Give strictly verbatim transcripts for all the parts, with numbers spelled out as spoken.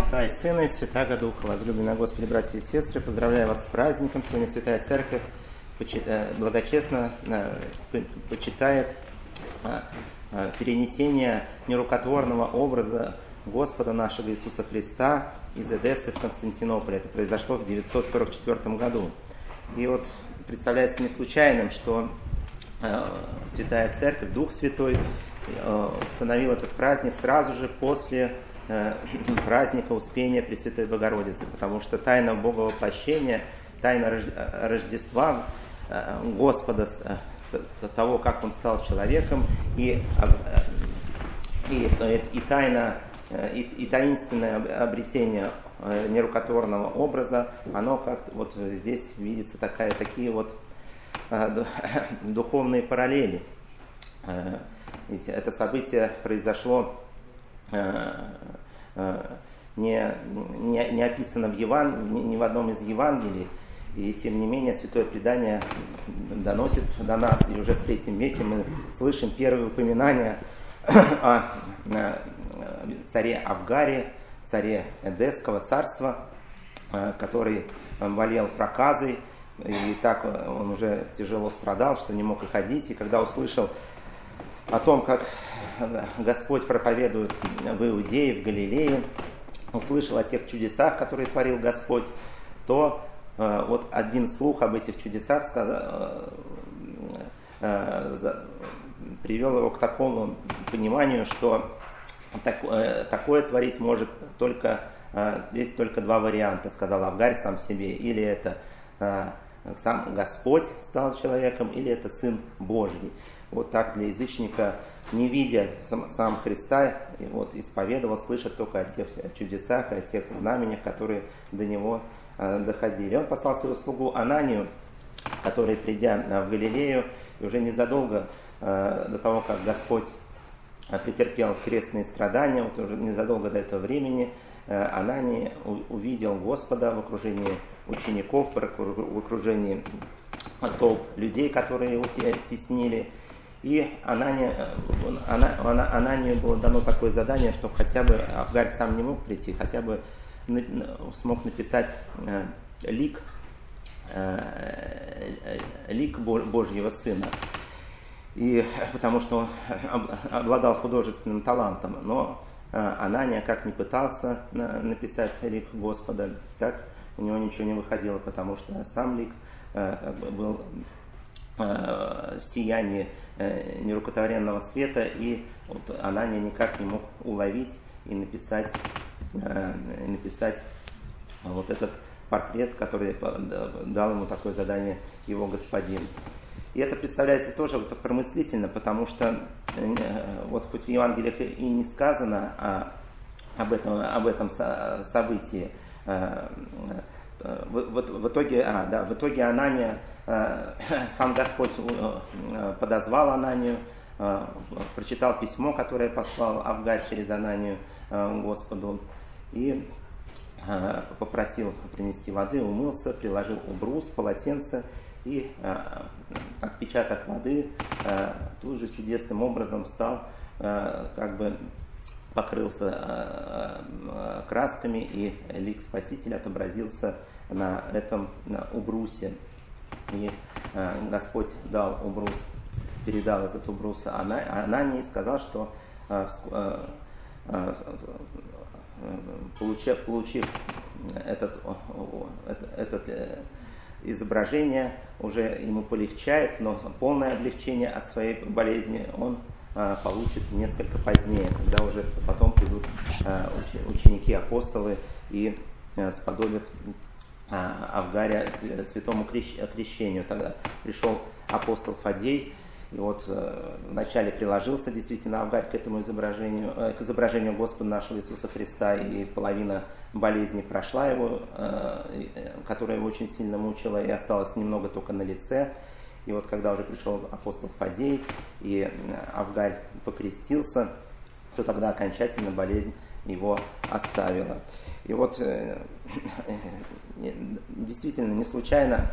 Отца и Сына и Святаго Духа. Возлюбленные Господи, братья и сестры, поздравляю вас с праздником. Сегодня Святая Церковь благочестно почитает перенесение нерукотворного образа Господа нашего Иисуса Христа из Эдессы в Константинополь. Это произошло в девятьсот сорок четвёртом году. И вот представляется не случайным, что Святая Церковь, Дух Святой, установил этот праздник сразу же после праздника Успения Пресвятой Богородицы, потому что тайна Боговоплощения, тайна Рождества Господа, того, как Он стал человеком, и, и, и тайна, и, и таинственное обретение нерукотворного образа, оно как вот здесь видится такая, такие вот духовные параллели. Ведь это событие произошло не, не, не описано в Еван, ни в одном из Евангелий, и тем не менее Святое Предание доносит до нас, и уже в третьем веке мы слышим первые упоминания о царе Авгаре, царе Эдесского царства, который болел проказой, и так он уже тяжело страдал, что не мог и ходить, и когда услышал о том, как Господь проповедует в Иудее, в Галилее, услышал о тех чудесах, которые творил Господь, то э, вот один слух об этих чудесах сказал, э, э, привел его к такому пониманию, что так, э, такое творить может только, э, есть только два варианта, сказал Авгарь сам себе, или это э, сам Господь стал человеком, или это Сын Божий. Вот так для язычника, не видя сам, сам Христа, и вот исповедовал, слышать только о тех чудесах, о тех знамениях, которые до него э, доходили. Он послал своего слугу Ананию, который, придя в Галилею, и уже незадолго э, до того, как Господь претерпел крестные страдания, вот уже незадолго до этого времени, э, Анания у, увидел Господа в окружении учеников, в окружении толп людей, которые его теснили. И Анания, Ананию было дано такое задание, что хотя бы Авгарь сам не мог прийти, хотя бы смог написать лик, лик Божьего Сына. И, потому что он обладал художественным талантом. Но Анания как ни пытался написать лик Господа, так у него ничего не выходило, потому что сам лик как бы был в сиянии нерукотворенного света, и вот Анания никак не мог уловить и написать, и написать вот этот портрет, который дал ему такое задание его господин. И это представляется тоже вот промыслительно, потому что вот хоть в Евангелиях и не сказано о, об, этом, об этом событии, в, в, в итоге, а, да, в итоге Анания, сам Господь подозвал Ананию, прочитал письмо, которое послал Авгарь через Ананию Господу, и попросил принести воды, умылся, приложил убрус, полотенце, и отпечаток воды тут же чудесным образом стал, как бы покрылся красками, и лик Спасителя отобразился на этом на убрусе. И Господь дал убрус, передал этот убрус Анании и сказал, что получив, получив этот, этот, это изображение, уже ему полегчает, но полное облегчение от своей болезни он получит несколько позднее, когда уже потом придут ученики, апостолы и сподобят Авгаря святому крещению. Тогда пришел апостол Фадей, и вот вначале приложился действительно Авгарь к этому изображению, к изображению Господа нашего Иисуса Христа, и половина болезни прошла его, которая его очень сильно мучила, и осталось немного только на лице. И вот когда уже пришел апостол Фадей, и Авгарь покрестился, то тогда окончательно болезнь его оставила. И вот действительно не случайно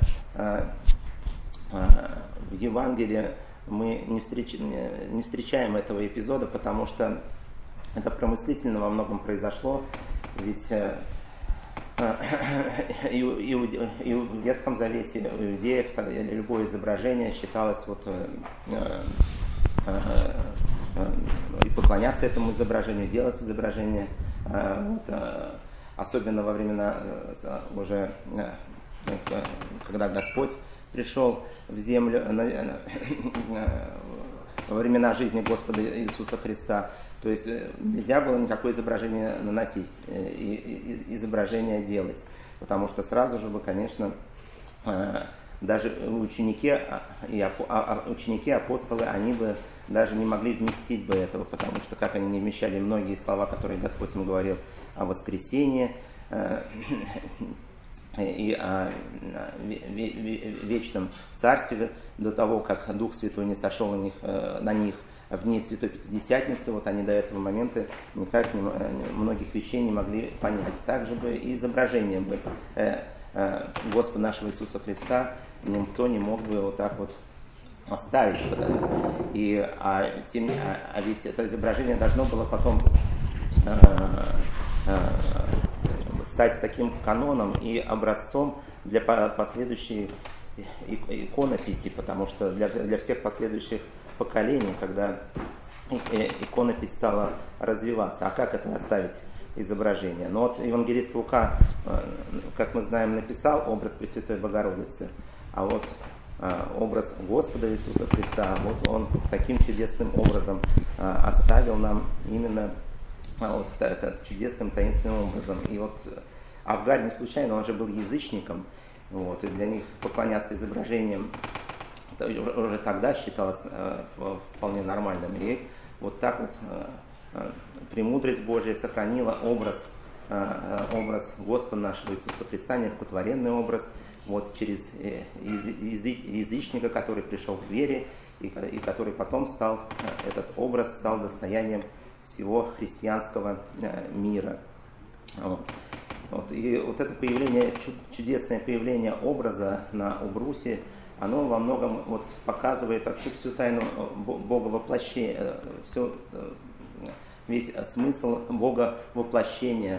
в Евангелии мы не, встреч... не встречаем этого эпизода, потому что это промыслительно во многом произошло. Ведь и, и, и в Ветхом Завете у иудеев любое изображение считалось вот, и поклоняться этому изображению, делать изображение, вот, особенно во времена уже, когда Господь пришел в землю, во времена жизни Господа Иисуса Христа. То есть нельзя было никакое изображение наносить, и, и, изображение делать, потому что сразу же бы, конечно, даже ученики и ученики, апостолы, они бы даже не могли вместить бы этого, потому что как они не вмещали многие слова, которые Господь им говорил о воскресении и о вечном царстве, до того, как Дух Святой не сошел на них, на них в дни Святой Пятидесятницы, вот они до этого момента никак не, многих вещей не могли понять. Также бы и изображение бы э, э, Господа нашего Иисуса Христа никто не мог бы вот так вот оставить. И, а, тем, а, а ведь это изображение должно было потом э, э, стать таким каноном и образцом для последующей иконописи, потому что для, для всех последующих поколений, когда иконопись стала развиваться. А как это оставить изображение? Ну вот евангелист Лука, как мы знаем, написал образ Пресвятой Богородицы, а вот образ Господа Иисуса Христа, вот он таким чудесным образом оставил нам именно вот этот чудесным таинственным образом. И вот Авгарь не случайно, он же был язычником, вот, и для них поклоняться изображениям уже тогда считалось э, вполне нормальным. И вот так вот э, премудрость Божия сохранила образ, э, образ Господа нашего Иисуса Христа, нерукотворенный образ, вот через э, язычника, который пришел к вере, и, и который потом стал, э, этот образ стал достоянием всего христианского э, мира. Вот. Вот. И вот это появление, чудесное появление образа на Убрусе, оно во многом вот показывает вообще всю тайну Бога воплощения, все, весь смысл Бога воплощения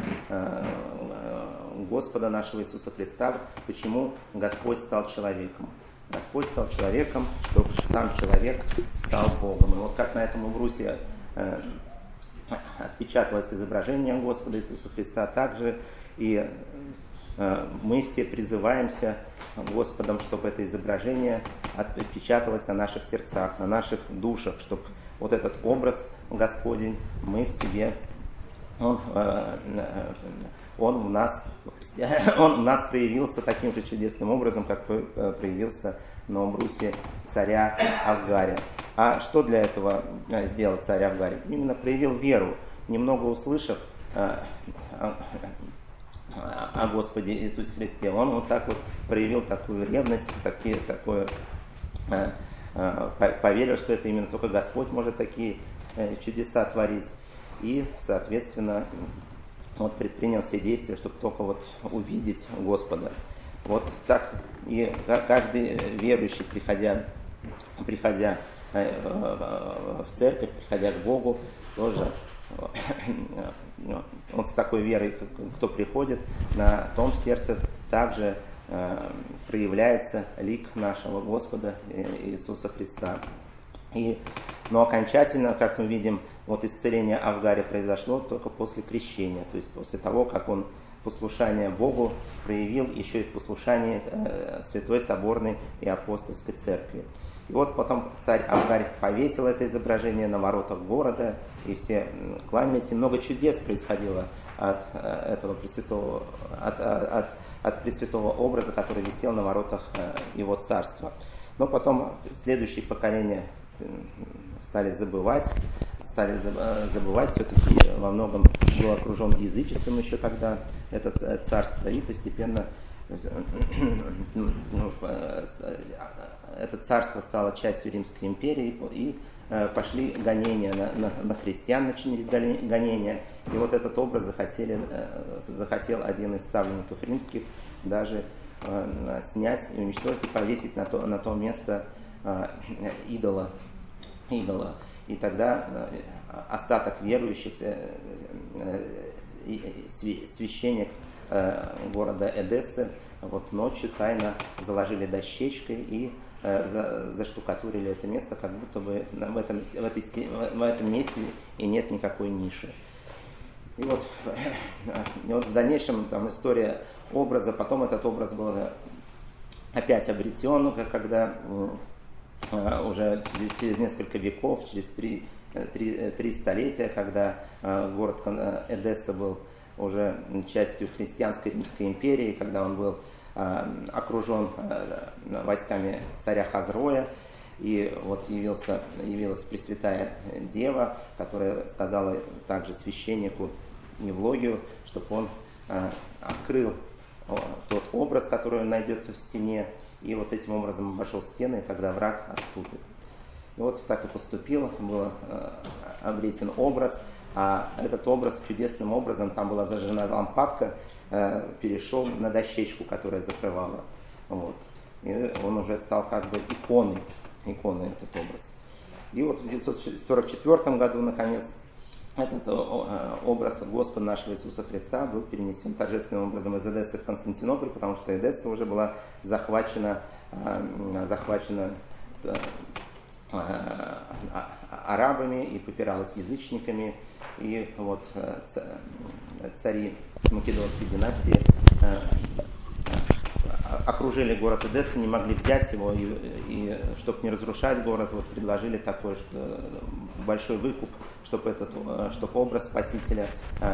Господа нашего Иисуса Христа, почему Господь стал человеком. Господь стал человеком, чтобы сам человек стал Богом. И вот как на этом Убрусе отпечаталось изображение Господа Иисуса Христа, также и мы все призываемся Господом, чтобы это изображение отпечаталось на наших сердцах, на наших душах, чтобы вот этот образ Господень мы в себе, он, он, в нас, он в нас проявился таким же чудесным образом, как проявился на Убрусе царя Авгаря. А что для этого сделал царь Авгарь? Именно проявил веру, немного услышав о Господе Иисусе Христе. Он вот так вот проявил такую ревность, такие, такое, э, э, поверил, что это именно только Господь может такие э, чудеса творить. И, соответственно, вот предпринял все действия, чтобы только вот увидеть Господа. Вот так и каждый верующий, приходя, приходя э, в церковь, приходя к Богу, тоже вот с такой верой, кто приходит, на том сердце также э, проявляется лик нашего Господа Иисуса Христа. И, но окончательно, как мы видим, вот исцеление Авгаря произошло только после крещения, то есть после того, как он послушание Богу проявил еще и в послушании э, Святой Соборной и Апостольской Церкви. И вот потом царь Авгарь повесил это изображение на воротах города, и все кланялись, и много чудес происходило от этого пресвятого, от, от, от пресвятого образа, который висел на воротах его царства. Но потом следующие поколения стали забывать, стали забывать, все-таки во многом был окружен язычеством еще тогда это царство, и постепенно это царство стало частью Римской империи, и пошли гонения на, на, на христиан, начались гонения, и вот этот образ захотели, захотел один из ставленников римских даже снять и уничтожить и повесить на то, на то место идола, идола. И тогда остаток верующих священник города Эдессы вот ночью тайно заложили дощечкой и заштукатурили это место, как будто бы в этом, в, этой, в этом месте и нет никакой ниши. И вот, и вот в дальнейшем там история образа, потом этот образ был опять обретен, когда уже через, через несколько веков, через три, три, три столетия, когда город Эдесса был уже частью христианской Римской империи, когда он был окружен войсками царя Хазроя, и вот явился, явилась Пресвятая Дева, которая сказала также священнику Евлогию, чтобы он открыл тот образ, который найдется в стене, и вот этим образом обошел стены, и тогда враг отступит. И вот так и поступил, был обретен образ, а этот образ чудесным образом, там была зажжена лампадка, перешел на дощечку, которая закрывала. Вот. И он уже стал как бы иконой, иконой этот образ. И вот в девятьсот сорок четвёртом году, наконец, этот образ Господа нашего Иисуса Христа был перенесен торжественным образом из Эдессы в Константинополь, потому что Эдесса уже была захвачена, захвачена арабами и попиралась язычниками. И вот цари Македонской династии окружили город Эдессу, не могли взять его, и, и чтобы не разрушать город, вот предложили такой что, большой выкуп, чтобы этот, чтобы образ Спасителя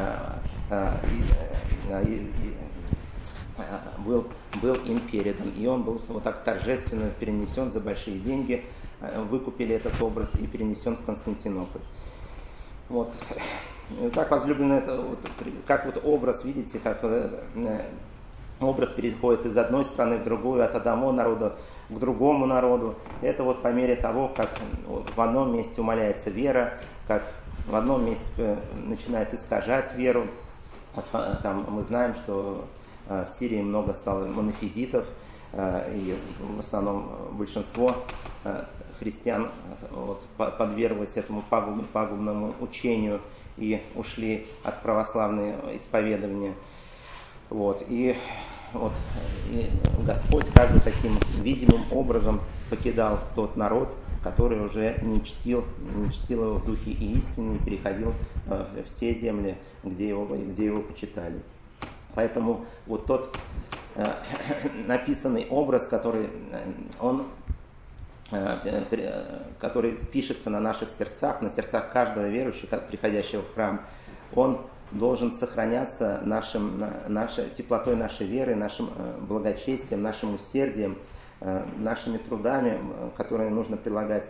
был, был им передан. И он был вот так торжественно перенесен за большие деньги, выкупили этот образ и перенесен в Константинополь. Вот. Так, возлюбленные, это вот, как вот образ, видите, как образ переходит из одной страны в другую, от одного народа к другому народу. Это вот по мере того, как в одном месте умаляется вера, как в одном месте начинает искажать веру. Там мы знаем, что в Сирии много стало монофизитов, и в основном большинство христиан вот, подверглось этому пагубному учению и ушли от православного исповедования. Вот. И, вот, и Господь как бы таким видимым образом покидал тот народ, который уже не чтил, не чтил его в духе и истине, и переходил э, в те земли, где его, где его почитали. Поэтому вот тот э, написанный образ, который, он, э, который пишется на наших сердцах, на сердцах каждого верующего, приходящего в храм, он должен сохраняться нашим, нашей, теплотой нашей веры, нашим благочестием, нашим усердием, нашими трудами, которые нужно прилагать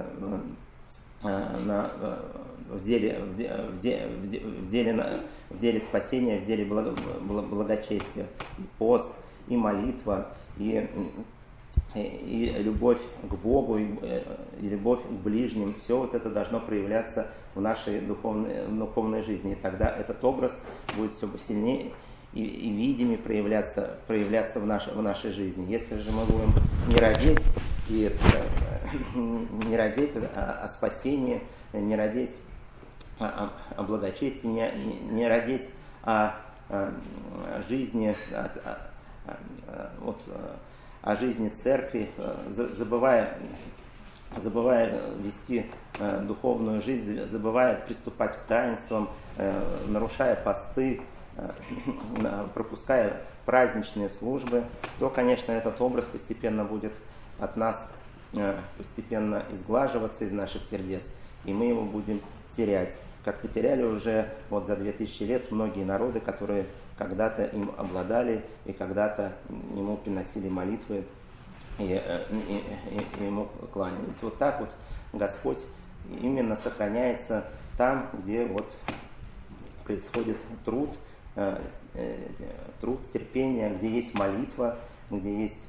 на, в, деле, в, де, в, деле, в деле спасения, в деле благочестия. И пост, и молитва, и, и любовь к Богу, и, и любовь к ближним. Все вот это должно проявляться в нашей духовной, в духовной жизни. И тогда этот образ будет все сильнее и, и видимее проявляться, проявляться в, нашей, в нашей жизни. Если же мы будем не родить, и, не родить о, о спасении, не родить о, о благочестии, не, не родить о, о жизни, о, о, о, вот, о жизни церкви, забывая, забывая вести духовную жизнь, забывая приступать к таинствам, нарушая посты, пропуская праздничные службы, то, конечно, этот образ постепенно будет от нас постепенно изглаживаться из наших сердец, и мы его будем терять. Как потеряли уже вот за две тысячи лет многие народы, которые когда-то им обладали и когда-то ему приносили молитвы и, и, и, и ему кланялись. Вот так вот Господь именно сохраняется там, где вот происходит труд, труд, терпение, где есть молитва, где есть,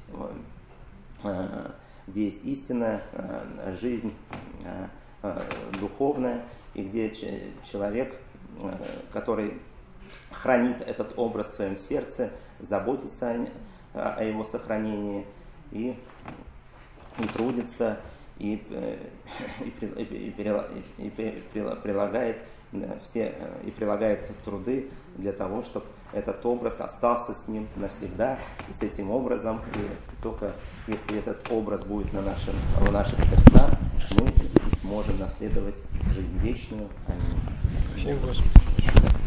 где есть истинная жизнь духовная, и где человек, который хранит этот образ в своем сердце, заботится о, о его сохранении и, и трудится, и, и, и, и, и прилагает все и прилагает труды для того, чтобы этот образ остался с ним навсегда и с этим образом. И только если этот образ будет на нашем, в наших сердцах, мы и сможем наследовать жизнь вечную. Аминь. Спасибо, Господи.